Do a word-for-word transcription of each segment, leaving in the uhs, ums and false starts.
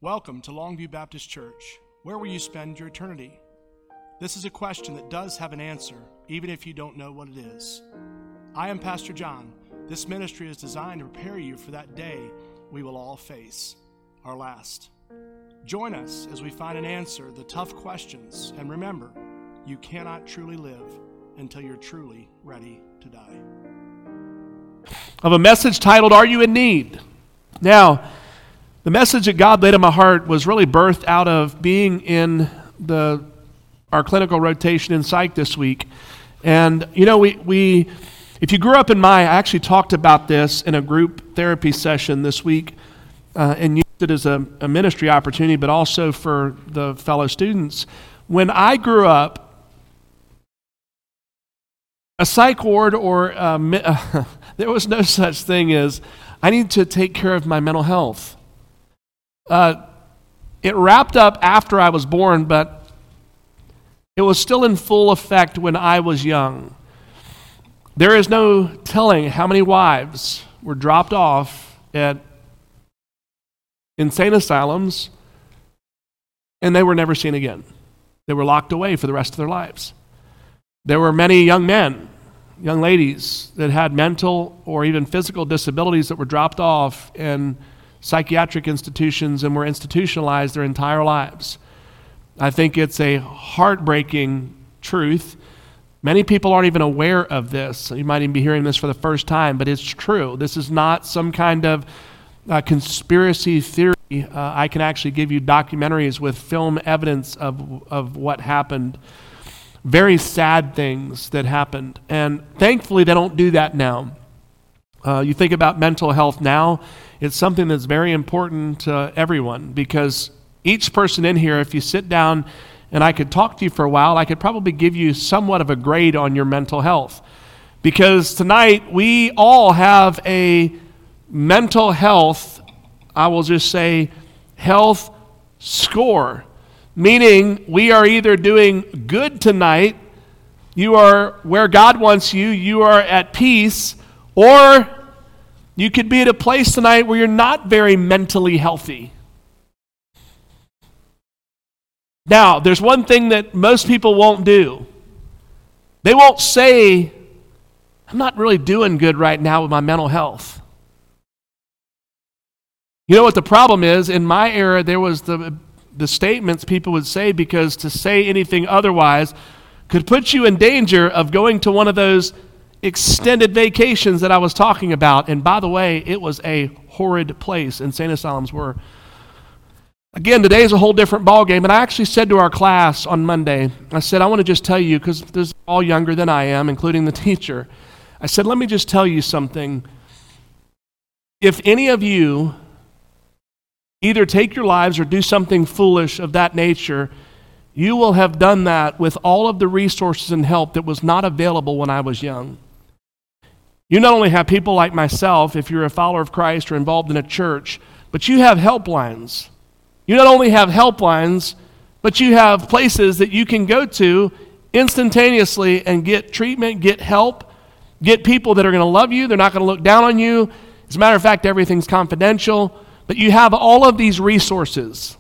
Welcome to Longview Baptist Church. Where will you spend your eternity? This is a question that does have an answer, even if you don't know what it is. I am Pastor John. This ministry is designed to prepare you for that day we will all face, our last. Join us as we find an answer to the tough questions, and remember, you cannot truly live until you're truly ready to die. Of a message titled, Are You in Need? Now, the message that God laid on my heart was really birthed out of being in the our clinical rotation in psych this week. And, you know, we, we if you grew up in Maya, I actually talked about this in a group therapy session this week uh, and used it as a, a ministry opportunity, but also for the fellow students. When I grew up, a psych ward or uh, uh, there was no such thing as, I need to take care of my mental health. Uh, it wrapped up after I was born, but it was still in full effect when I was young. There is no telling how many wives were dropped off at insane asylums, and they were never seen again. They were locked away for the rest of their lives. There were many young men, young ladies that had mental or even physical disabilities that were dropped off in psychiatric institutions and were institutionalized their entire lives. I think it's a heartbreaking truth. Many people aren't even aware of this. You might even be hearing this for the first time, but it's true. This is not some kind of uh, conspiracy theory. Uh, I can actually give you documentaries with film evidence of, of what happened. Very sad things that happened. And thankfully, they don't do that now. Uh, you think about mental health now, it's something that's very important to everyone, because each person in here, if you sit down and I could talk to you for a while, I could probably give you somewhat of a grade on your mental health. Because tonight, we all have a mental health, I will just say, health score. Meaning, we are either doing good tonight, you are where God wants you, you are at peace, or you could be at a place tonight where you're not very mentally healthy. Now, there's one thing that most people won't do. They won't say, I'm not really doing good right now with my mental health. You know what the problem is? In my era, there was the the statements people would say, because to say anything otherwise could put you in danger of going to one of those extended vacations that I was talking about. And by the way, it was a horrid place. Insane asylums were. Again, today is a whole different ballgame. And I actually said to our class on Monday, I said, I want to just tell you, because they're all younger than I am, including the teacher. I said, let me just tell you something. If any of you either take your lives or do something foolish of that nature, you will have done that with all of the resources and help that was not available when I was young. You not only have people like myself, if you're a follower of Christ or involved in a church, but you have helplines. You not only have helplines, but you have places that you can go to instantaneously and get treatment, get help, get people that are going to love you. They're not going to look down on you. As a matter of fact, everything's confidential. But you have all of these resources.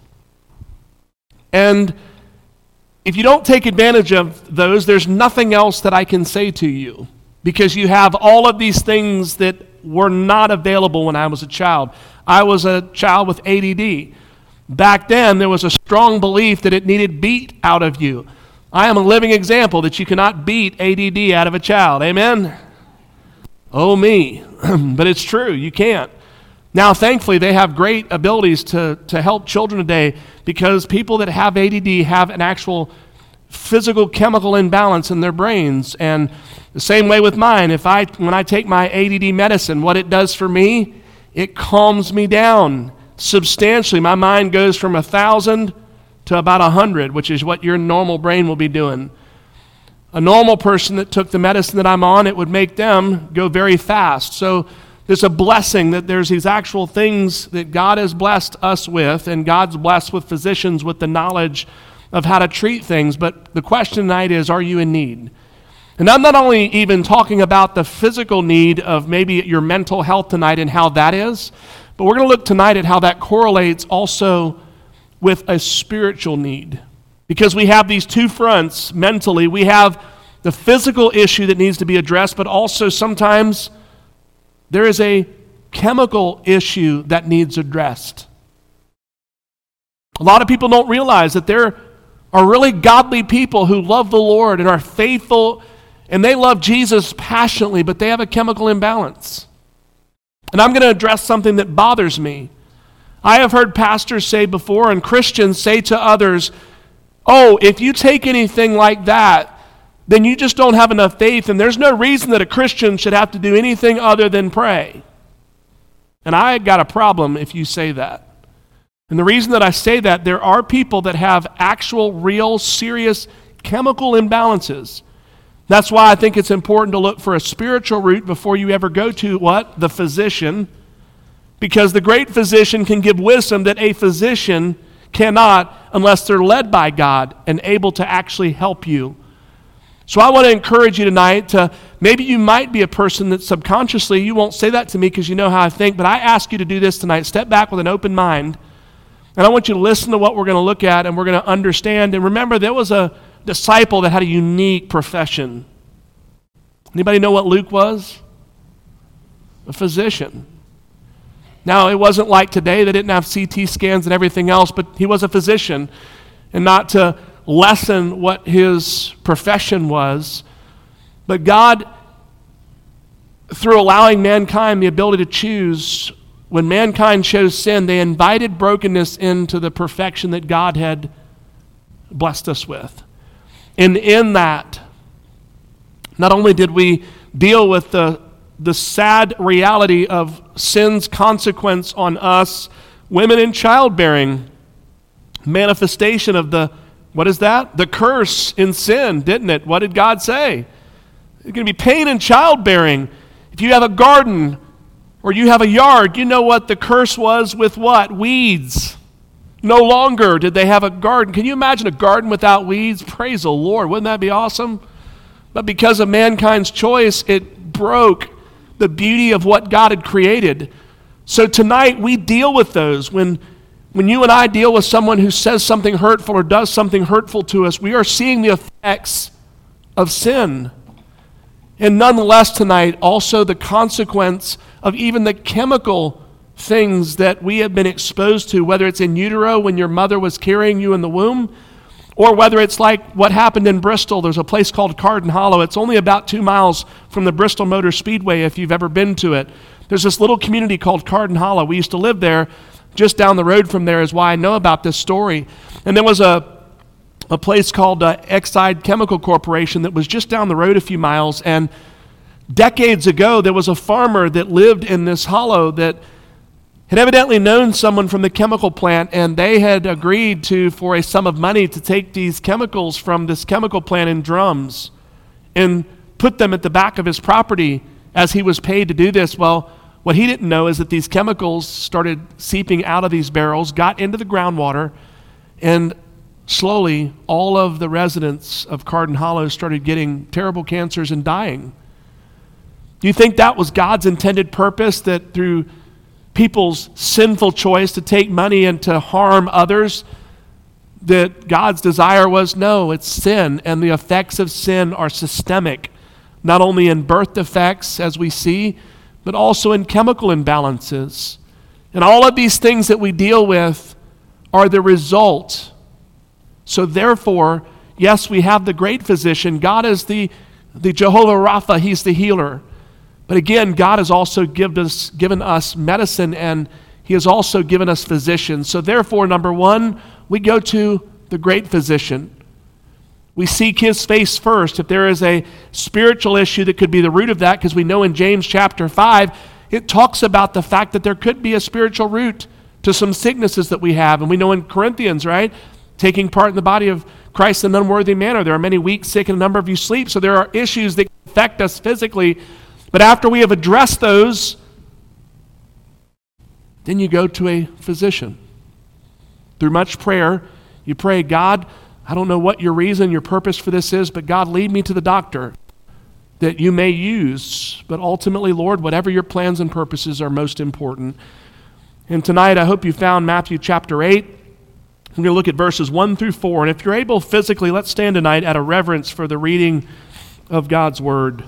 And if you don't take advantage of those, there's nothing else that I can say to you, because you have all of these things that were not available when I was a child. I was a child with A D D. Back then, there was a strong belief that it needed beat out of you. I am a living example that you cannot beat A D D out of a child. Amen? Oh, me. But it's true. You can't. Now, thankfully, they have great abilities to, to help children today, because people that have A D D have an actual physical chemical imbalance in their brains. And the same way with mine. If I, when I take my A D D medicine, what it does for me, it calms me down substantially. My mind goes from a thousand to about a hundred, which is what your normal brain will be doing. A normal person that took the medicine that I'm on, it would make them go very fast. So there's a blessing that there's these actual things that God has blessed us with, and God's blessed with physicians with the knowledge of how to treat things. But the question tonight is, are you in need? And I'm not only even talking about the physical need of maybe your mental health tonight and how that is, but we're going to look tonight at how that correlates also with a spiritual need. Because we have these two fronts mentally. We have the physical issue that needs to be addressed, but also sometimes there is a chemical issue that needs addressed. A lot of people don't realize that there are really godly people who love the Lord and are faithful, and they love Jesus passionately, but they have a chemical imbalance. And I'm going to address something that bothers me. I have heard pastors say before, and Christians say to others, oh, if you take anything like that, then you just don't have enough faith, and there's no reason that a Christian should have to do anything other than pray. And I got a problem if you say that. And the reason that I say that, there are people that have actual, real, serious chemical imbalances. That's why I think it's important to look for a spiritual root before you ever go to what? The physician. Because the great physician can give wisdom that a physician cannot unless they're led by God and able to actually help you. So I want to encourage you tonight to, maybe you might be a person that subconsciously, you won't say that to me because you know how I think, but I ask you to do this tonight. Step back with an open mind. And I want you to listen to what we're going to look at and we're going to understand. And remember, there was a disciple that had a unique profession. Anybody know what Luke was? A physician. Now, it wasn't like today. They didn't have C T scans and everything else, but he was a physician. And not to lessen what his profession was, but God, through allowing mankind the ability to choose, when mankind chose sin, they invited brokenness into the perfection that God had blessed us with. And in that, not only did we deal with the, the sad reality of sin's consequence on us, women in childbearing, manifestation of the, what is that? The curse in sin, didn't it? What did God say? There's going to be pain in childbearing. If you have a garden, or you have a yard, you know what the curse was with what? Weeds. No longer did they have a garden. Can you imagine a garden without weeds? Praise the Lord. Wouldn't that be awesome? But because of mankind's choice, it broke the beauty of what God had created. So tonight we deal with those. When, when you and I deal with someone who says something hurtful or does something hurtful to us, we are seeing the effects of sin. And nonetheless tonight, also the consequence of even the chemical things that we have been exposed to, whether it's in utero when your mother was carrying you in the womb, or whether it's like what happened in Bristol. There's a place called Carden Hollow. It's only about two miles from the Bristol Motor Speedway if you've ever been to it. There's this little community called Carden Hollow. We used to live there. Just down the road from there is why I know about this story. And there was a a place called uh, Exide Chemical Corporation that was just down the road a few miles, and decades ago there was a farmer that lived in this hollow that had evidently known someone from the chemical plant, and they had agreed to, for a sum of money, to take these chemicals from this chemical plant in drums and put them at the back of his property as he was paid to do this. Well, what he didn't know is that these chemicals started seeping out of these barrels, got into the groundwater, and slowly, all of the residents of Carden Hollow started getting terrible cancers and dying. Do you think that was God's intended purpose, that through people's sinful choice to take money and to harm others, that God's desire was? No, it's sin, and the effects of sin are systemic, not only in birth defects, as we see, but also in chemical imbalances. And all of these things that we deal with are the result. So therefore, yes, we have the great physician. God is the, the Jehovah Rapha. He's the healer. But again, God has also given us, given us medicine, and he has also given us physicians. So therefore, number one, we go to the great physician. We seek his face first. If there is a spiritual issue that could be the root of that, because we know in James chapter five, it talks about the fact that there could be a spiritual root to some sicknesses that we have. And we know in Corinthians, right? Taking part in the body of Christ in an unworthy manner. There are many weak, sick, and a number of you sleep. So there are issues that affect us physically. But after we have addressed those, then you go to a physician. Through much prayer, you pray, God, I don't know what your reason, your purpose for this is, but God, lead me to the doctor that you may use. But ultimately, Lord, whatever your plans and purposes are most important. And tonight, I hope you found Matthew chapter eight. We're going to look at verses one through four. And if you're able physically, let's stand tonight out of reverence for the reading of God's word.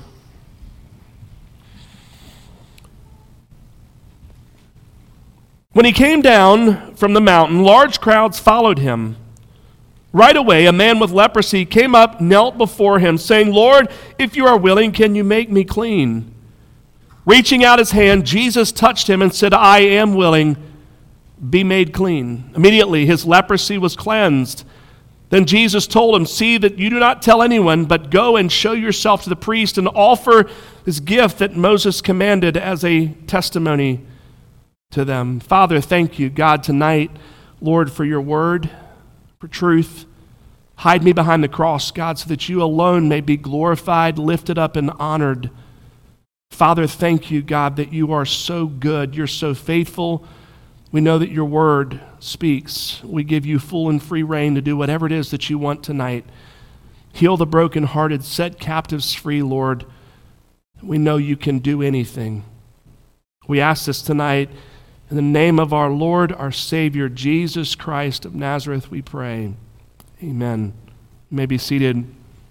When he came down from the mountain, large crowds followed him. Right away, a man with leprosy came up, knelt before him, saying, "Lord, if you are willing, can you make me clean?" Reaching out his hand, Jesus touched him and said, "I am willing. Be made clean." Immediately, his leprosy was cleansed. Then Jesus told him, "See that you do not tell anyone, but go and show yourself to the priest and offer this gift that Moses commanded as a testimony to them." Father, thank you, God, tonight, Lord, for your word, for truth. Hide me behind the cross, God, so that you alone may be glorified, lifted up, and honored. Father, thank you, God, that you are so good. You're so faithful. We know that your word speaks. We give you full and free reign to do whatever it is that you want tonight. Heal the brokenhearted, set captives free, Lord. We know you can do anything. We ask this tonight in the name of our Lord, our Savior, Jesus Christ of Nazareth, we pray. Amen. You may be seated.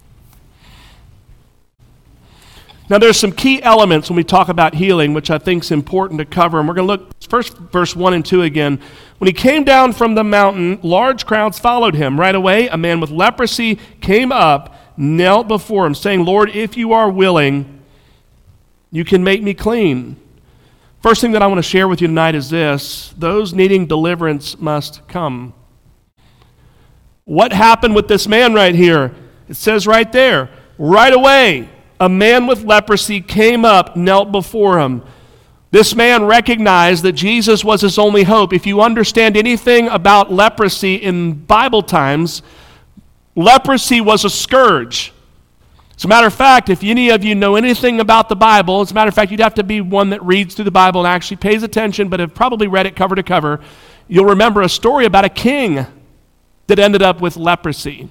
Now, there's some key elements when we talk about healing, which I think is important to cover. And we're going to look first, verse one and two again. When he came down from the mountain, large crowds followed him. Right away, a man with leprosy came up, knelt before him, saying, "Lord, if you are willing, you can make me clean." First thing that I want to share with you tonight is this: those needing deliverance must come. What happened with this man right here? It says right there, right away, a man with leprosy came up, knelt before him. This man recognized that Jesus was his only hope. If you understand anything about leprosy in Bible times, leprosy was a scourge. As a matter of fact, if any of you know anything about the Bible, as a matter of fact, you'd have to be one that reads through the Bible and actually pays attention, but have probably read it cover to cover. You'll remember a story about a king that ended up with leprosy.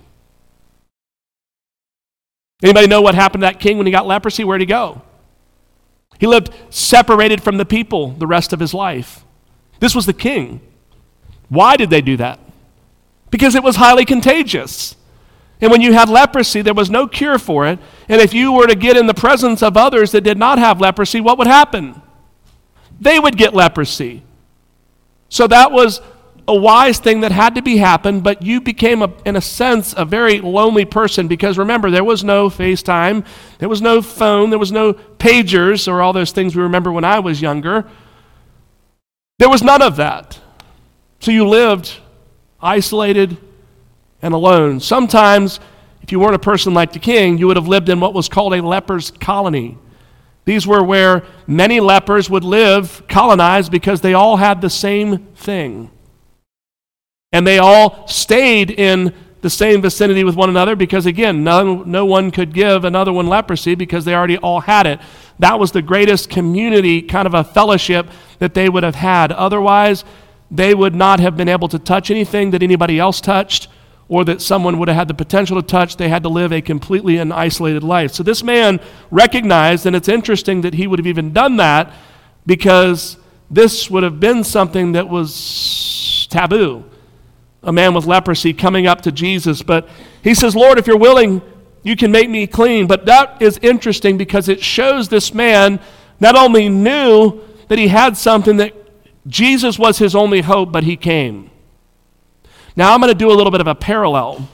Anybody know what happened to that king when he got leprosy? Where'd he go? He lived separated from the people the rest of his life. This was the king. Why did they do that? Because it was highly contagious. And when you had leprosy, there was no cure for it. And if you were to get in the presence of others that did not have leprosy, what would happen? They would get leprosy. So that was a wise thing that had to be happened, but you became, a, in a sense, a very lonely person because, remember, there was no FaceTime, there was no phone, there was no pagers, or all those things we remember when I was younger. There was none of that. So you lived isolated and alone. Sometimes, if you weren't a person like the king, you would have lived in what was called a leper's colony. These were where many lepers would live, colonized, because they all had the same thing. And they all stayed in the same vicinity with one another because, again, no, no one could give another one leprosy because they already all had it. That was the greatest community, kind of a fellowship that they would have had. Otherwise, they would not have been able to touch anything that anybody else touched or that someone would have had the potential to touch. They had to live a completely and isolated life. So this man recognized, and it's interesting that he would have even done that because this would have been something that was taboo. A man with leprosy coming up to Jesus. But he says, "Lord, if you're willing, you can make me clean." But that is interesting because it shows this man not only knew that he had something, that Jesus was his only hope, but he came. Now I'm going to do a little bit of a parallel.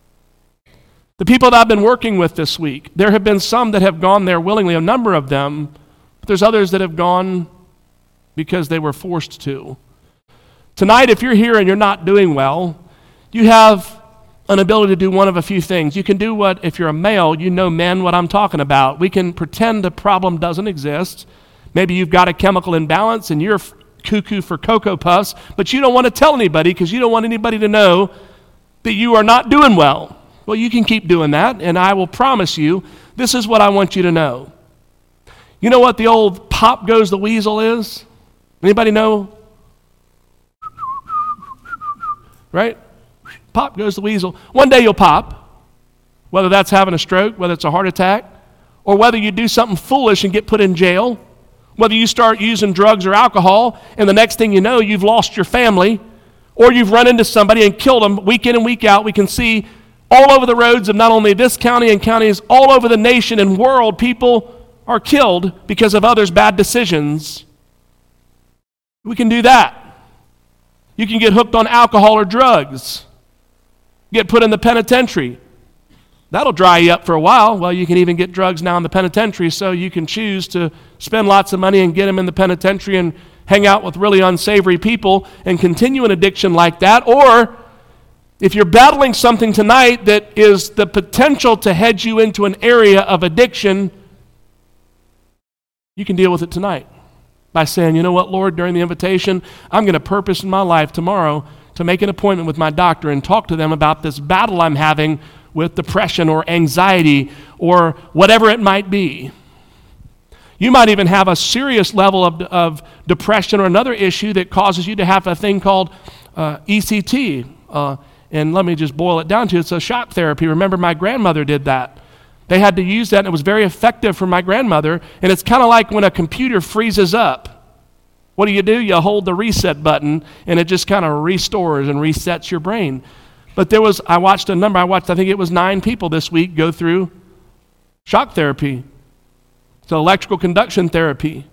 The people that I've been working with this week, there have been some that have gone there willingly, a number of them, but there's others that have gone because they were forced to. Tonight, if you're here and you're not doing well, you have an ability to do one of a few things. You can do what, if you're a male, you know men what I'm talking about. We can pretend the problem doesn't exist. Maybe you've got a chemical imbalance and you're cuckoo for Cocoa Puffs, but you don't want to tell anybody because you don't want anybody to know that you are not doing well. Well, you can keep doing that, and I will promise you, this is what I want you to know. You know what the old pop goes the weasel is? Anybody know? Right? Pop goes the weasel. One day you'll pop, whether that's having a stroke, whether it's a heart attack, or whether you do something foolish and get put in jail, whether you start using drugs or alcohol, and the next thing you know, you've lost your family, Or you've run into somebody and killed them week in and week out. We can see all over the roads of not only this county and counties, all over the nation and world, people are killed because of others' bad decisions. We can do that. You can get hooked on alcohol or drugs, get put in the penitentiary. That'll dry you up for a while. Well, you can even get drugs now in the penitentiary, so you can choose to spend lots of money and get them in the penitentiary and hang out with really unsavory people and continue an addiction like that. Or if you're battling something tonight that is the potential to head you into an area of addiction, you can deal with it tonight by saying, you know what, Lord, during the invitation, I'm going to purpose in my life tomorrow to make an appointment with my doctor and talk to them about this battle I'm having with depression or anxiety or whatever it might be. You might even have a serious level of, of depression or another issue that causes you to have a thing called uh, E C T. Uh, and let me just boil it down to it's a shock therapy. Remember, my grandmother did that. They had to use that, and it was very effective for my grandmother. And it's kind of like when a computer freezes up. What do you do? You hold the reset button, and it just kind of restores and resets your brain. But there was, I watched a number, I watched, I think it was nine people this week go through shock therapy. So electrical conduction therapy.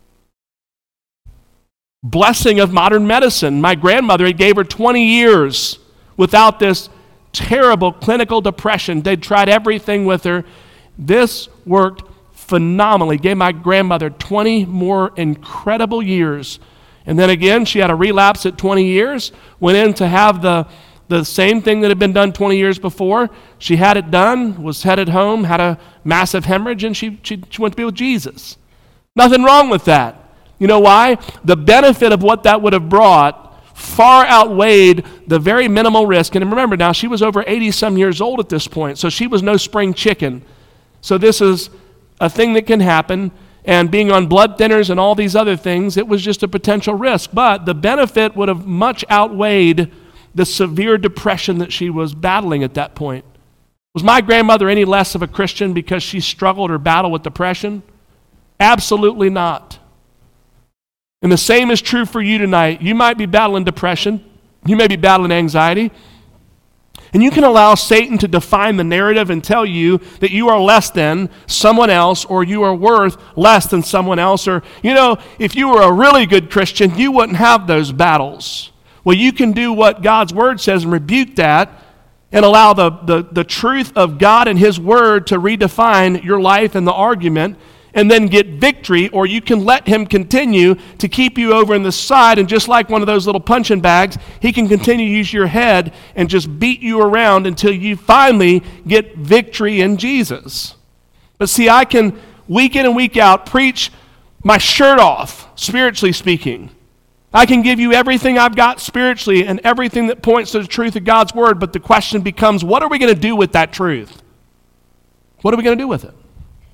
Blessing of modern medicine. My grandmother, it gave her twenty years without this terrible clinical depression. They'd tried everything with her. This worked phenomenally. Gave my grandmother twenty more incredible years. And then again, she had a relapse at twenty years, went in to have the The same thing that had been done twenty years before. She had it done, was headed home, had a massive hemorrhage, and she, she, she went to be with Jesus. Nothing wrong with that. You know why? The benefit of what that would have brought far outweighed the very minimal risk. And remember now, she was over eighty-some years old at this point, so she was no spring chicken. So this is a thing that can happen, and being on blood thinners and all these other things, it was just a potential risk. But the benefit would have much outweighed the severe depression that she was battling at that point. Was my grandmother any less of a Christian because she struggled or battled with depression? Absolutely not. And the same is true for you tonight. You might be battling depression. You may be battling anxiety. And you can allow Satan to define the narrative and tell you that you are less than someone else, or you are worth less than someone else. Or, you know, if you were a really good Christian, you wouldn't have those battles. Well, you can do what God's Word says and rebuke that and allow the, the, the truth of God and His Word to redefine your life and the argument, and then get victory. Or you can let Him continue to keep you over in the side, and just like one of those little punching bags, He can continue to use your head and just beat you around until you finally get victory in Jesus. But see, I can week in and week out preach my shirt off, spiritually speaking. I can give you everything I've got spiritually and everything that points to the truth of God's Word, but the question becomes, what are we going to do with that truth? What are we going to do with it?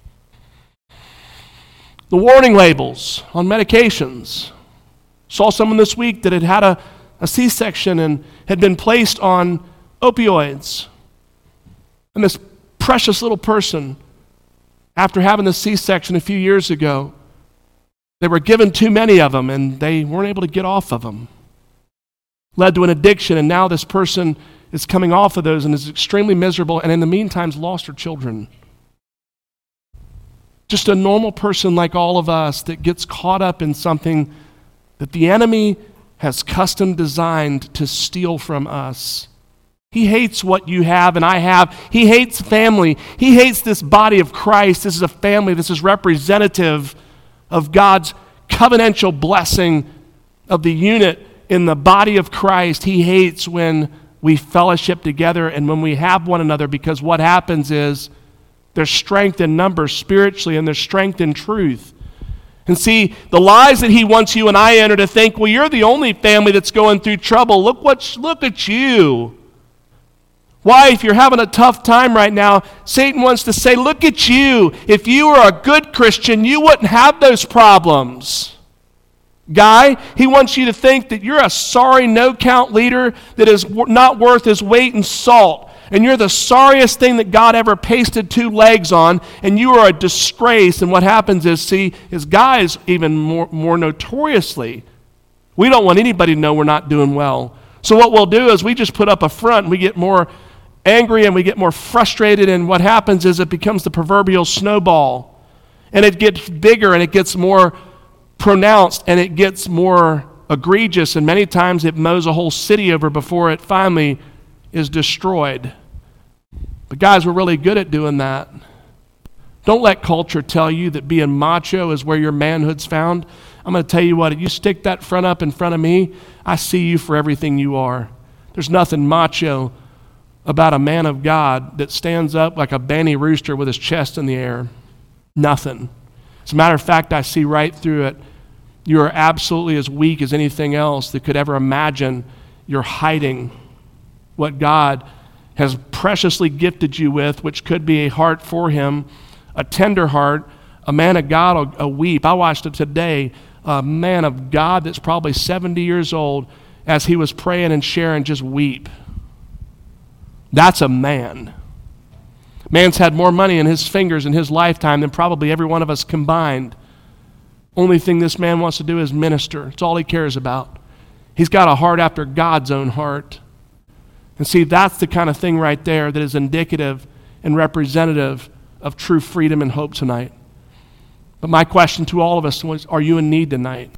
The warning labels on medications. Saw someone this week that had had a, a C-section and had been placed on opioids. And this precious little person, after having the C-section a few years ago, they were given too many of them, and they weren't able to get off of them. Led to an addiction, and now this person is coming off of those and is extremely miserable, and in the meantime has lost her children. Just a normal person like all of us that gets caught up in something that the enemy has custom designed to steal from us. He hates what you have and I have. He hates family. He hates this body of Christ. This is a family. This is representative of God's covenantal blessing of the unit in the body of Christ. He hates when we fellowship together and when we have one another, because what happens is there's strength in numbers spiritually, and there's strength in truth. And see, the lies that he wants you and I enter to think, well, you're the only family that's going through trouble. Look what, look at you. Why, if you're having a tough time right now, Satan wants to say, look at you. If you were a good Christian, you wouldn't have those problems. Guy, he wants you to think that you're a sorry no-count leader that is not worth his weight in salt. And you're the sorriest thing that God ever pasted two legs on, and you are a disgrace. And what happens is, see, is guys even more, more notoriously, we don't want anybody to know we're not doing well. So what we'll do is we just put up a front and we get more angry and we get more frustrated, and what happens is it becomes the proverbial snowball. And it gets bigger and it gets more pronounced and it gets more egregious, and many times it mows a whole city over before it finally is destroyed. But guys, we're really good at doing that. Don't let culture tell you that being macho is where your manhood's found. I'm going to tell you what, if you stick that front up in front of me, I see you for everything you are. There's nothing macho about a man of God that stands up like a banty rooster with his chest in the air. Nothing. As a matter of fact, I see right through it. You are absolutely as weak as anything else that could ever imagine. You're hiding what God has preciously gifted you with, which could be a heart for him, a tender heart. A man of God will, will weep. I watched it today. A man of God that's probably seventy years old, as he was praying and sharing, just weep. That's a man. Man's had more money in his fingers in his lifetime than probably every one of us combined. Only thing this man wants to do is minister. It's all he cares about. He's got a heart after God's own heart. And see, that's the kind of thing right there that is indicative and representative of true freedom and hope tonight. But my question to all of us was, are you in need tonight?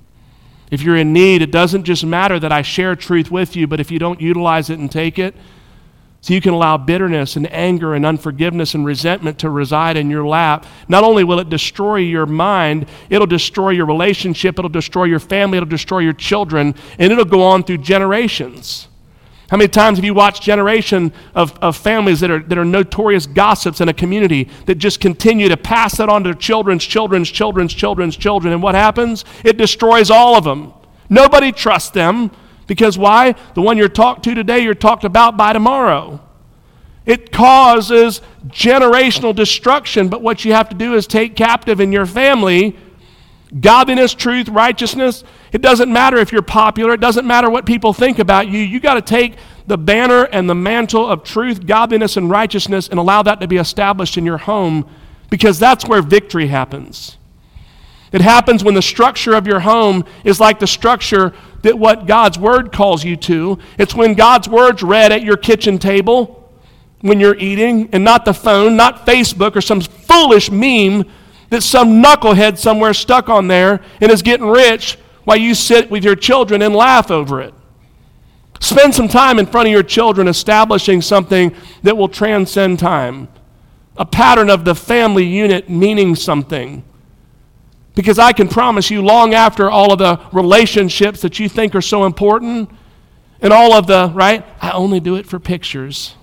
If you're in need, it doesn't just matter that I share truth with you, but if you don't utilize it and take it, so you can allow bitterness and anger and unforgiveness and resentment to reside in your lap, not only will it destroy your mind, it'll destroy your relationship, it'll destroy your family, it'll destroy your children, and it'll go on through generations. How many times have you watched generation of, of families that are, that are notorious gossips in a community that just continue to pass that on to their children's children's children's children's children, and what happens? It destroys all of them. Nobody trusts them. Because why? The one you're talked to today, you're talked about by tomorrow. It causes generational destruction, but what you have to do is take captive in your family godliness, truth, righteousness. It doesn't matter if you're popular. It doesn't matter what people think about you. You got to take the banner and the mantle of truth, godliness, and righteousness and allow that to be established in your home, because that's where victory happens. It happens when the structure of your home is like the structure that what God's Word calls you to. It's when God's Word's read at your kitchen table when you're eating, and not the phone, not Facebook or some foolish meme that some knucklehead somewhere stuck on there and is getting rich while you sit with your children and laugh over it. Spend some time in front of your children establishing something that will transcend time. A pattern of the family unit meaning something. Because I can promise you, long after all of the relationships that you think are so important, and all of the, right, I only do it for pictures.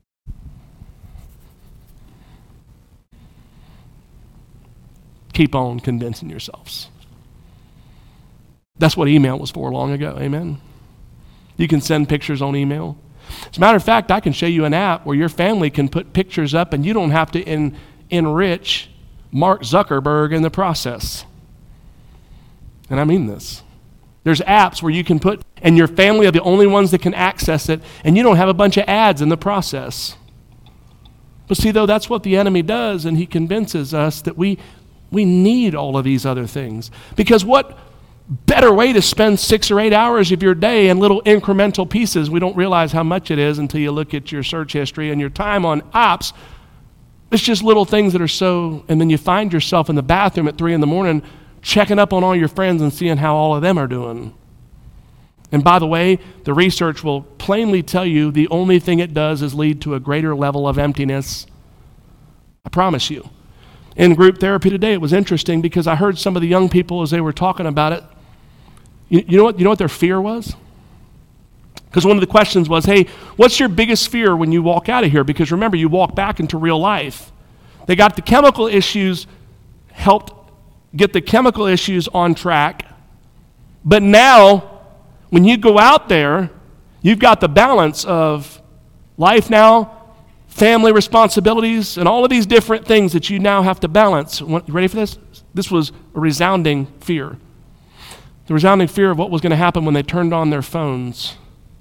Keep on convincing yourselves. That's what email was for long ago, amen? You can send pictures on email. As a matter of fact, I can show you an app where your family can put pictures up and you don't have to en- enrich Mark Zuckerberg in the process. And I mean this. There's apps where you can put, and your family are the only ones that can access it, and you don't have a bunch of ads in the process. But see, though, that's what the enemy does, and he convinces us that we we need all of these other things. Because what better way to spend six or eight hours of your day in little incremental pieces? We don't realize how much it is until you look at your search history and your time on apps. It's just little things that are so, and then you find yourself in the bathroom at three in the morning checking up on all your friends and seeing how all of them are doing. And by the way, the research will plainly tell you the only thing it does is lead to a greater level of emptiness. I promise you. In group therapy today, it was interesting because I heard some of the young people as they were talking about it. You, you know what? You know what their fear was? Because one of the questions was, hey, what's your biggest fear when you walk out of here? Because remember, you walk back into real life. They got the chemical issues, helped get the chemical issues on track. But now, when you go out there, you've got the balance of life now, family responsibilities, and all of these different things that you now have to balance. You ready for this? This was a resounding fear. The resounding fear of what was going to happen when they turned on their phones.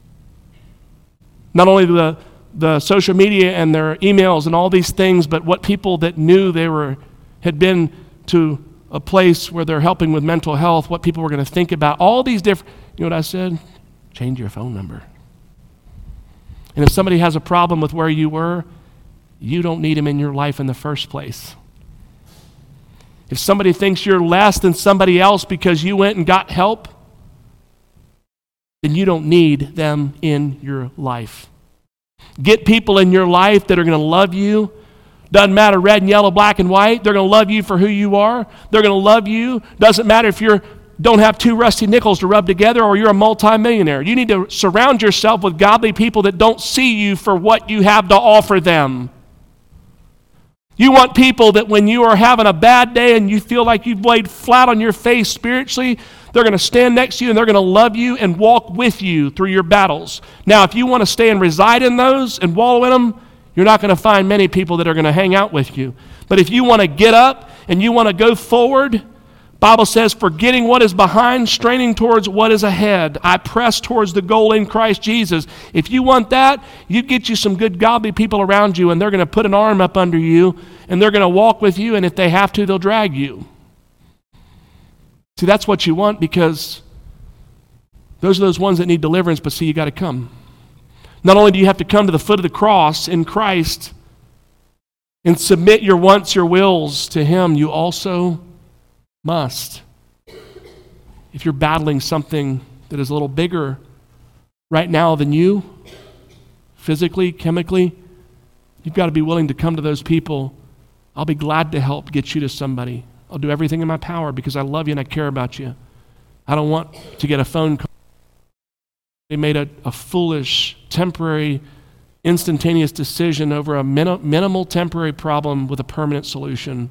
Not only the, the social media and their emails and all these things, but what people that knew they were had been to a place where they're helping with mental health, what people were going to think about, all these different, you know what I said? change your phone number. And if somebody has a problem with where you were, you don't need them in your life in the first place. If somebody thinks you're less than somebody else because you went and got help, then you don't need them in your life. Get people in your life that are going to love you. Doesn't matter red and yellow, black and white. They're going to love you for who you are. They're going to love you. Doesn't matter if you don't have two rusty nickels to rub together or you're a multimillionaire. You need to surround yourself with godly people that don't see you for what you have to offer them. You want people that when you are having a bad day and you feel like you've laid flat on your face spiritually, they're going to stand next to you and they're going to love you and walk with you through your battles. Now, if you want to stay and reside in those and wallow in them, you're not going to find many people that are going to hang out with you. But if you want to get up and you want to go forward, Bible says, forgetting what is behind, straining towards what is ahead. I press towards the goal in Christ Jesus. If you want that, you get you some good godly people around you and they're going to put an arm up under you and they're going to walk with you, and if they have to, they'll drag you. See, that's what you want, because those are those ones that need deliverance, but see, you got to come. Not only do you have to come to the foot of the cross in Christ and submit your wants, your wills to Him, you also must. If you're battling something that is a little bigger right now than you, physically, chemically, you've got to be willing to come to those people. I'll be glad to help get you to somebody. I'll do everything in my power because I love you and I care about you. I don't want to get a phone call. They made a, a foolish, temporary, instantaneous decision over a min- minimal, temporary problem with a permanent solution.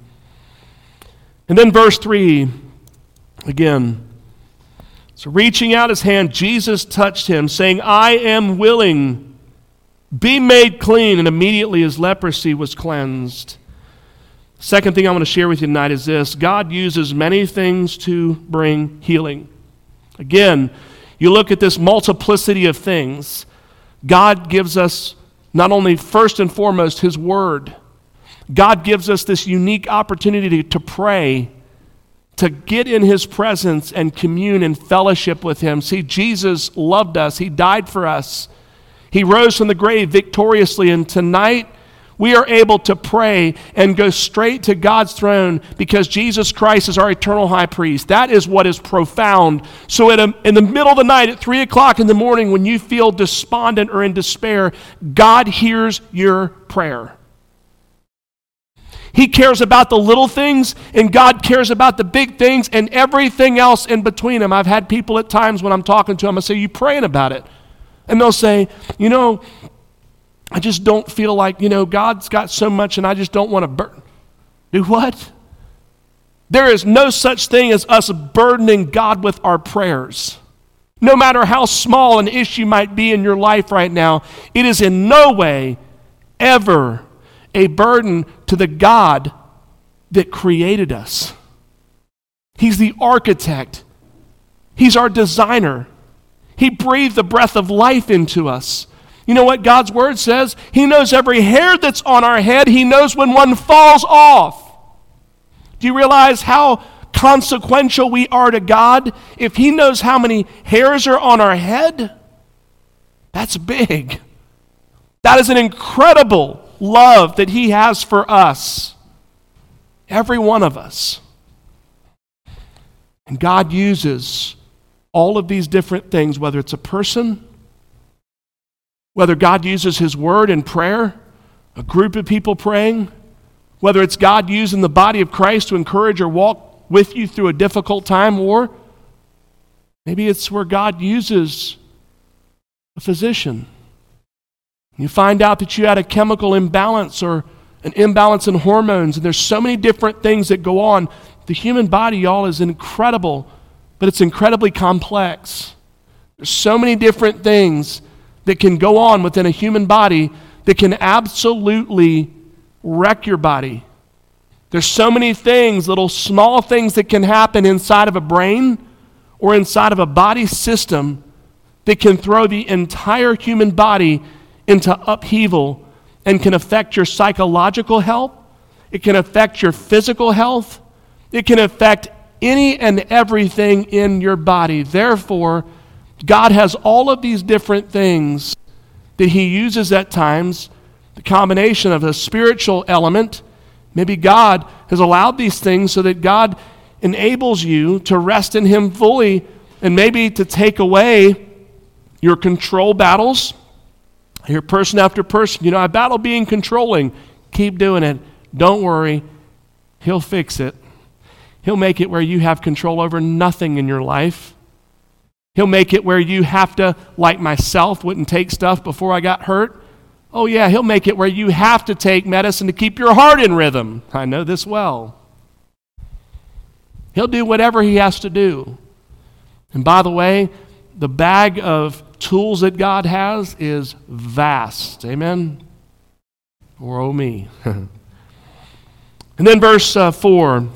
And then verse three, again. So reaching out his hand, Jesus touched him, saying, I am willing, be made clean. And immediately his leprosy was cleansed. Second thing I want to share with you tonight is this. God uses many things to bring healing. Again, you look at this multiplicity of things. God gives us not only first and foremost His Word. God gives us this unique opportunity to pray, to get in His presence and commune and fellowship with Him. See, Jesus loved us. He died for us. He rose from the grave victoriously, and tonight we are able to pray and go straight to God's throne because Jesus Christ is our eternal high priest. That is what is profound. So at a, in the middle of the night, at three o'clock in the morning, when you feel despondent or in despair, God hears your prayer. He cares about the little things, and God cares about the big things and everything else in between them. I've had people at times when I'm talking to them, I say, you praying about it? And they'll say, you know, I just don't feel like, you know, God's got so much and I just don't want to burden. Do what? There is no such thing as us burdening God with our prayers. No matter how small an issue might be in your life right now, it is in no way ever a burden to the God that created us. He's the architect. He's our designer. He breathed the breath of life into us. You know what God's Word says? He knows every hair that's on our head. He knows when one falls off. Do you realize how consequential we are to God? If He knows how many hairs are on our head, that's big. That is an incredible love that He has for us. Every one of us. And God uses all of these different things, whether it's a person, whether God uses His Word in prayer, a group of people praying, whether it's God using the body of Christ to encourage or walk with you through a difficult time, or maybe it's where God uses a physician. You find out that you had a chemical imbalance or an imbalance in hormones, and there's so many different things that go on. The human body, y'all, is incredible, but it's incredibly complex. There's so many different things that can go on within a human body that can absolutely wreck your body. There's so many things, little small things that can happen inside of a brain or inside of a body system that can throw the entire human body into upheaval and can affect your psychological health. It can affect your physical health. It can affect any and everything in your body. Therefore, God has all of these different things that he uses at times, the combination of a spiritual element. Maybe God has allowed these things so that God enables you to rest in him fully, and maybe to take away your control battles. I hear person after person, you know, I battle being controlling. Keep doing it. Don't worry. He'll fix it. He'll make it where you have control over nothing in your life. He'll make it where you have to, like myself, wouldn't take stuff before I got hurt. Oh yeah, he'll make it where you have to take medicine to keep your heart in rhythm. I know this well. He'll do whatever he has to do. And by the way, the bag of tools that God has is vast. Amen? Or oh me. And then verse uh, four.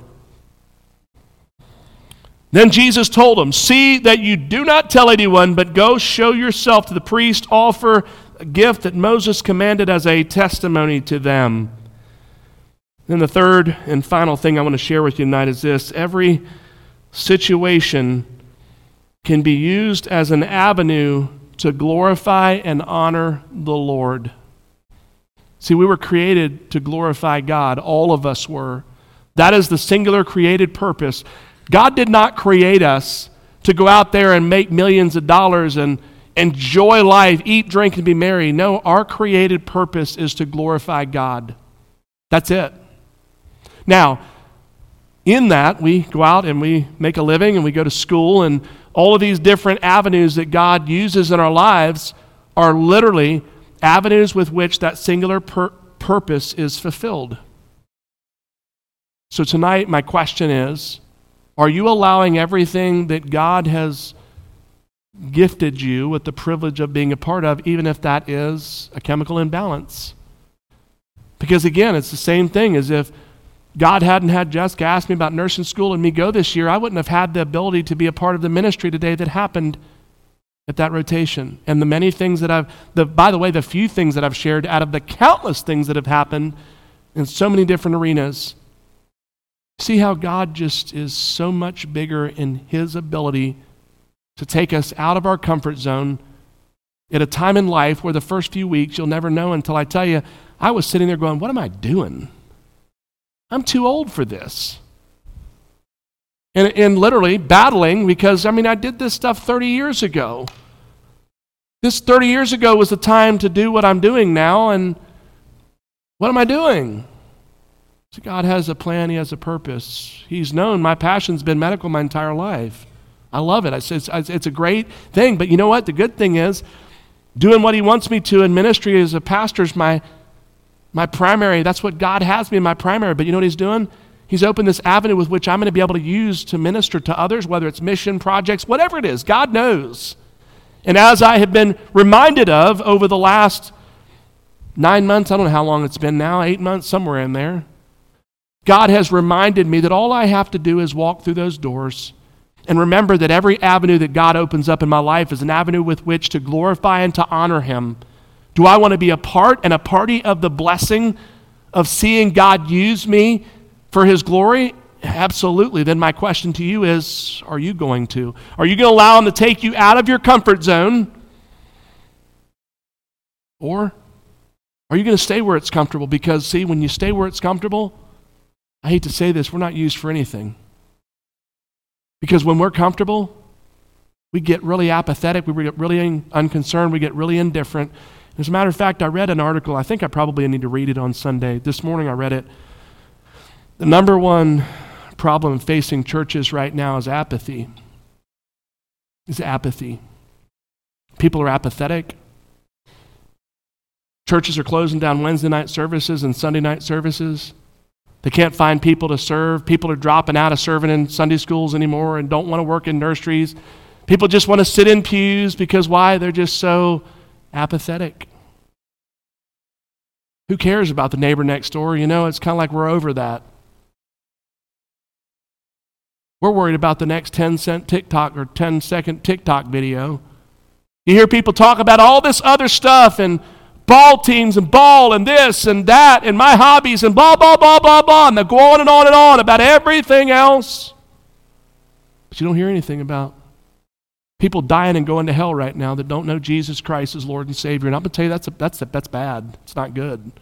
Then Jesus told them, see that you do not tell anyone, but go show yourself to the priest, offer a gift that Moses commanded as a testimony to them. Then the third and final thing I want to share with you tonight is this. Every situation can be used as an avenue to glorify and honor the Lord. See, we were created to glorify God. All of us were. That is the singular created purpose. God did not create us to go out there and make millions of dollars and enjoy life, eat, drink, and be merry. No, our created purpose is to glorify God. That's it. Now, in that, we go out and we make a living and we go to school, and all of these different avenues that God uses in our lives are literally avenues with which that singular pur- purpose is fulfilled. So tonight, my question is, are you allowing everything that God has gifted you with the privilege of being a part of, even if that is a chemical imbalance? Because again, it's the same thing as if God hadn't had Jessica ask me about nursing school and me go this year, I wouldn't have had the ability to be a part of the ministry today that happened at that rotation. And the many things that I've, the, by the way, the few things that I've shared out of the countless things that have happened in so many different arenas. See how God just is so much bigger in his ability to take us out of our comfort zone at a time in life where the first few weeks you'll never know until I tell you, I was sitting there going, what am I doing? I'm too old for this. And, and literally battling because, I mean, I did this stuff thirty years ago. This thirty years ago was the time to do what I'm doing now, and what am I doing? So God has a plan, he has a purpose. He's known my passion's been medical my entire life. I love it. It's, it's, it's a great thing, but you know what? The good thing is doing what he wants me to in ministry as a pastor is my, my primary. That's what God has me in my primary, but you know what he's doing? He's opened this avenue with which I'm going to be able to use to minister to others, whether it's mission projects, whatever it is. God knows. And as I have been reminded of over the last nine months, I don't know how long it's been now, eight months, somewhere in there, God has reminded me that all I have to do is walk through those doors and remember that every avenue that God opens up in my life is an avenue with which to glorify and to honor him. Do I want to be a part and a party of the blessing of seeing God use me for his glory? Absolutely. Then my question to you is, are you going to? Are you going to allow him to take you out of your comfort zone? Or are you going to stay where it's comfortable? Because see, when you stay where it's comfortable, I hate to say this, we're not used for anything. Because when we're comfortable, we get really apathetic, we get really unconcerned, we get really indifferent. As a matter of fact, I read an article, I think I probably need to read it on Sunday. This morning I read it. The number one problem facing churches right now is apathy. Is apathy. People are apathetic. Churches are closing down Wednesday night services and Sunday night services. They can't find people to serve. People are dropping out of serving in Sunday schools anymore and don't want to work in nurseries. People just want to sit in pews because why? They're just so apathetic. Who cares about the neighbor next door? You know, it's kind of like we're over that. We're worried about the next ten cent TikTok or ten second TikTok video. You hear people talk about all this other stuff and ball teams and ball and this and that and my hobbies and blah, blah, blah, blah, blah. And they go on and on and on about everything else. But you don't hear anything about People dying and going to hell right now that don't know Jesus Christ as Lord and Savior. And I'm going to tell you, that's, a, that's, a, that's bad. It's not good.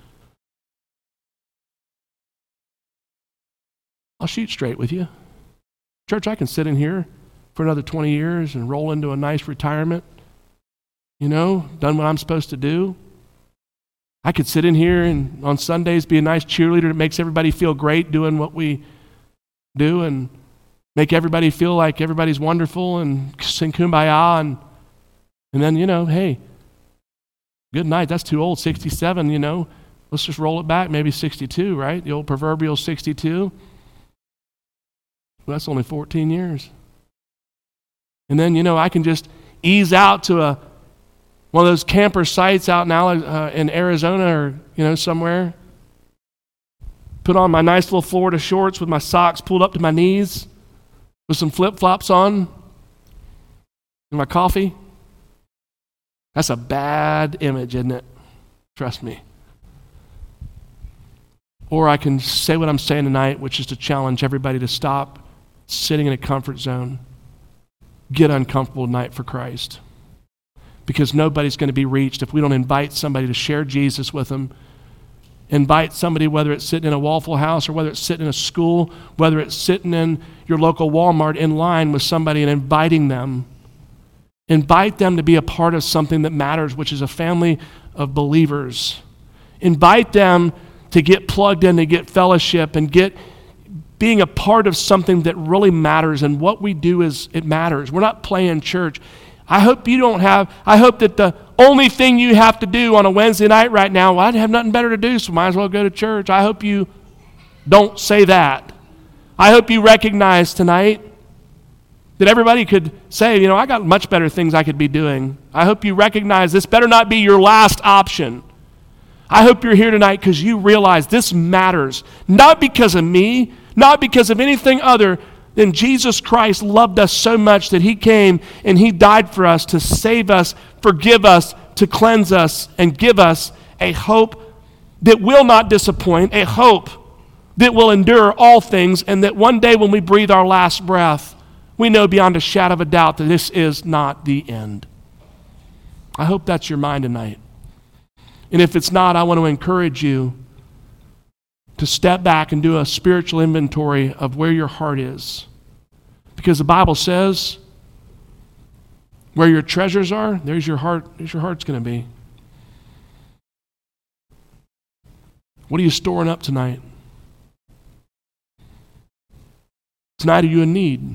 I'll shoot straight with you. Church, I can sit in here for another twenty years and roll into a nice retirement. You know, done what I'm supposed to do. I could sit in here and on Sundays be a nice cheerleader that makes everybody feel great doing what we do and make everybody feel like everybody's wonderful and sing Kumbaya and and then, you know, hey, good night. That's too old, sixty-seven, you know. Let's just roll it back, maybe sixty-two, right? The old proverbial sixty-two. Well, that's only fourteen years. And then, you know, I can just ease out to a one of those camper sites out now uh, in Arizona or, you know, somewhere. Put on my nice little Florida shorts with my socks pulled up to my knees with some flip-flops on and my coffee. That's a bad image, isn't it? Trust me. Or I can say what I'm saying tonight, which is to challenge everybody to stop sitting in a comfort zone. Get uncomfortable tonight for Christ. Because nobody's going to be reached if we don't invite somebody to share Jesus with them. Invite somebody, whether it's sitting in a Waffle House or whether it's sitting in a school, whether it's sitting in your local Walmart in line with somebody and inviting them. Invite them to be a part of something that matters, which is a family of believers. Invite them to get plugged in, to get fellowship and get being a part of something that really matters. And what we do is, it matters. We're not playing church. I hope you don't have, I hope that the only thing you have to do on a Wednesday night right now, well, I have nothing better to do, so might as well go to church. I hope you don't say that. I hope you recognize tonight that everybody could say, you know, I got much better things I could be doing. I hope you recognize this better not be your last option. I hope you're here tonight because you realize this matters, not because of me, not because of anything other than Jesus Christ loved us so much that he came and he died for us to save us, forgive us, to cleanse us, and give us a hope that will not disappoint, a hope that will endure all things, and that one day when we breathe our last breath, we know beyond a shadow of a doubt that this is not the end. I hope that's your mind tonight. And if it's not, I want to encourage you to step back and do a spiritual inventory of where your heart is. Because the Bible says, where your treasures are, there's your heart, there's your heart's going to be. What are you storing up tonight? Tonight, are you in need?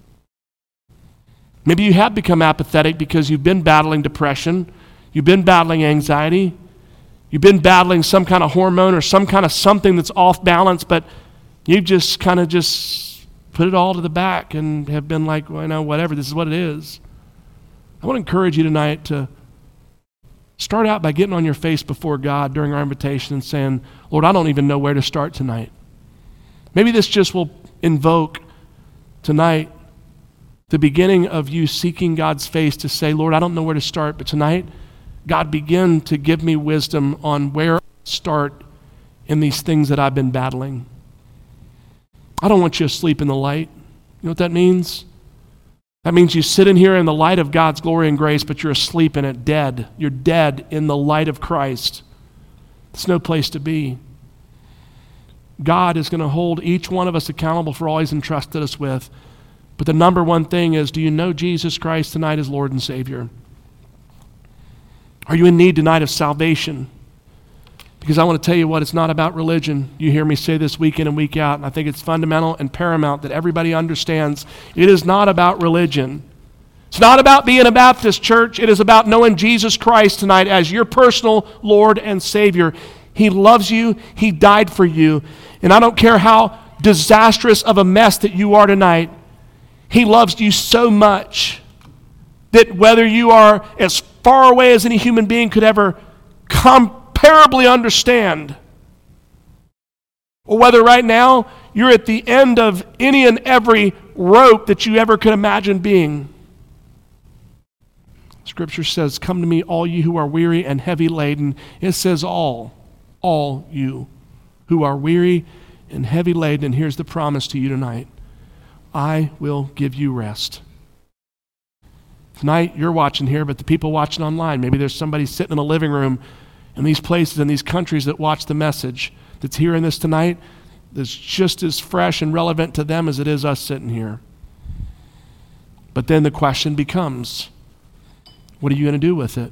Maybe you have become apathetic because you've been battling depression, you've been battling anxiety, you've been battling some kind of hormone or some kind of something that's off balance, but you've just kind of just put it all to the back and have been like, well, you know, whatever, this is what it is. I want to encourage you tonight to start out by getting on your face before God during our invitation and saying, Lord, I don't even know where to start tonight. Maybe this just will invoke tonight the beginning of you seeking God's face to say, Lord, I don't know where to start, but tonight, God, begin to give me wisdom on where to start in these things that I've been battling. I don't want you asleep in the light. You know what that means? That means you sit in here in the light of God's glory and grace, but you're asleep in it, dead. You're dead in the light of Christ. It's no place to be. God is going to hold each one of us accountable for all he's entrusted us with. But the number one thing is, do you know Jesus Christ tonight as Lord and Savior? Are you in need tonight of salvation? Because I want to tell you what, it's not about religion. You hear me say this week in and week out, and I think it's fundamental and paramount that everybody understands. It is not about religion. It's not about being a Baptist church. It is about knowing Jesus Christ tonight as your personal Lord and Savior. He loves you. He died for you. And I don't care how disastrous of a mess that you are tonight, he loves you so much that whether you are as far away as any human being could ever comparably understand, or whether right now you're at the end of any and every rope that you ever could imagine being. Scripture says, come to me, all you who are weary and heavy laden. It says all, all you who are weary and heavy laden. And here's the promise to you tonight. I will give you rest. Tonight, you're watching here, but the people watching online, maybe there's somebody sitting in a living room in these places, in these countries that watch the message that's hearing this tonight, that's just as fresh and relevant to them as it is us sitting here. But then the question becomes, what are you going to do with it?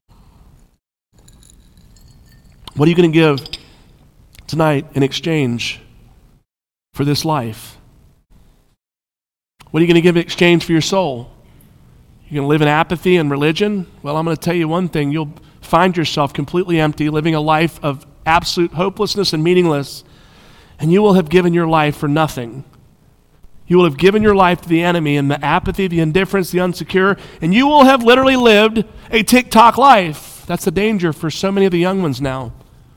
What are you going to give tonight in exchange for this life? What are you going to give in exchange for your soul? You're going to live in apathy and religion? Well, I'm going to tell you one thing. You'll find yourself completely empty, living a life of absolute hopelessness and meaningless, and you will have given your life for nothing. You will have given your life to the enemy and the apathy, the indifference, the unsecure, and you will have literally lived a TikTok life. That's the danger for so many of the young ones now.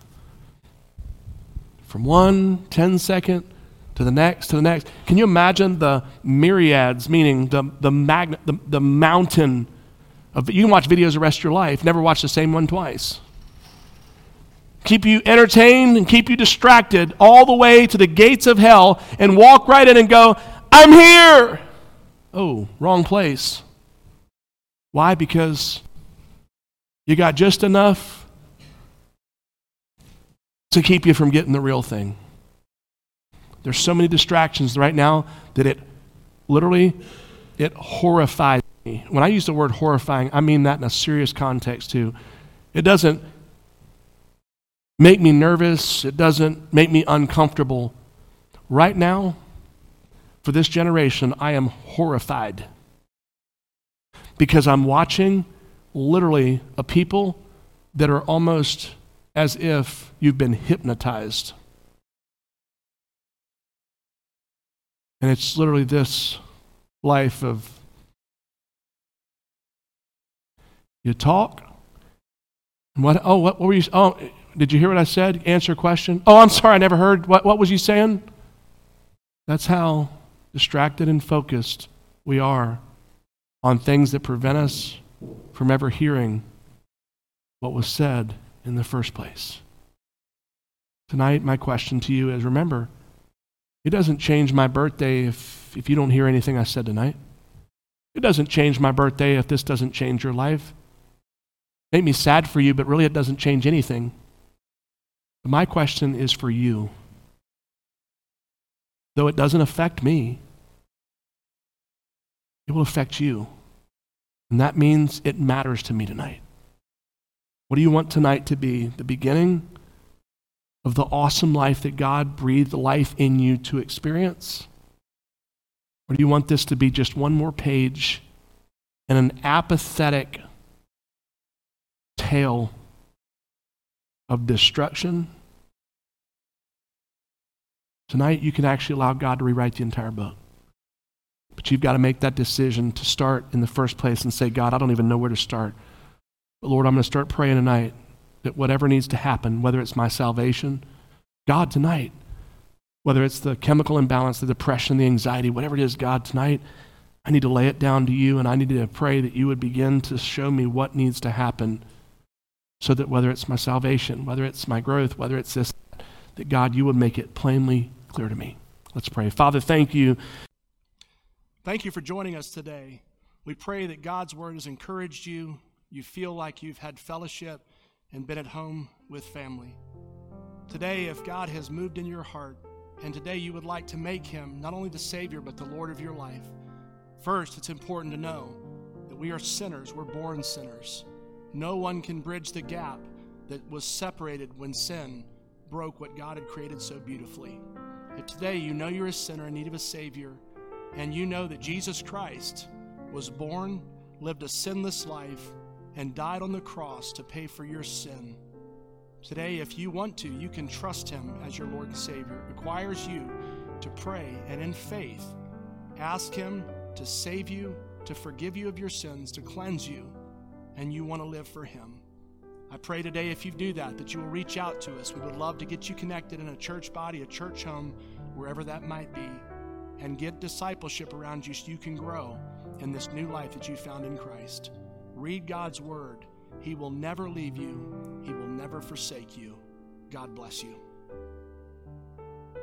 From one ten-second to the next, to the next. Can you imagine the myriads, meaning the the, magnet, the the mountain of, you can watch videos the rest of your life, never watch the same one twice. Keep you entertained and keep you distracted all the way to the gates of hell and walk right in and go, I'm here. Oh, wrong place. Why? Because you got just enough to keep you from getting the real thing. There's so many distractions right now that it literally, it horrifies me. When I use the word horrifying, I mean that in a serious context too. It doesn't make me nervous. It doesn't make me uncomfortable. Right now, for this generation, I am horrified because I'm watching literally a people that are almost as if you've been hypnotized. And it's literally this life of you talk. And what? Oh, what, what were you? Oh, did you hear what I said? Answer a question. Oh, I'm sorry, I never heard. What? What was you saying? That's how distracted and focused we are on things that prevent us from ever hearing what was said in the first place. Tonight, my question to you is: remember, it doesn't change my birthday if, if you don't hear anything I said tonight. It doesn't change my birthday if this doesn't change your life. It made me sad for you, but really it doesn't change anything. But my question is for you. Though it doesn't affect me, it will affect you. And that means it matters to me tonight. What do you want tonight to be? The beginning of the awesome life that God breathed life in you to experience? Or do you want this to be just one more page and an apathetic tale of destruction? Tonight you can actually allow God to rewrite the entire book. But you've got to make that decision to start in the first place and say, God, I don't even know where to start. But Lord, I'm going to start praying tonight that whatever needs to happen, whether it's my salvation, God, tonight, whether it's the chemical imbalance, the depression, the anxiety, whatever it is, God, tonight, I need to lay it down to you, and I need to pray that you would begin to show me what needs to happen so that whether it's my salvation, whether it's my growth, whether it's this, that God, you would make it plainly clear to me. Let's pray. Father, thank you. Thank you for joining us today. We pray that God's word has encouraged you. You feel like you've had fellowship and been at home with family. Today, if God has moved in your heart, and today you would like to make him not only the Savior, but the Lord of your life, first, it's important to know that we are sinners. We're born sinners. No one can bridge the gap that was separated when sin broke what God had created so beautifully. If today you know you're a sinner in need of a Savior, and you know that Jesus Christ was born, lived a sinless life, and died on the cross to pay for your sin. Today, if you want to, you can trust him as your Lord and Savior. It requires you to pray and in faith ask him to save you, to forgive you of your sins, to cleanse you, and you want to live for him. I pray today if you do that, that you will reach out to us. We would love to get you connected in a church body, a church home, wherever that might be, and get discipleship around you so you can grow in this new life that you found in Christ. Read God's word. He will never leave you. He will never forsake you. God bless you.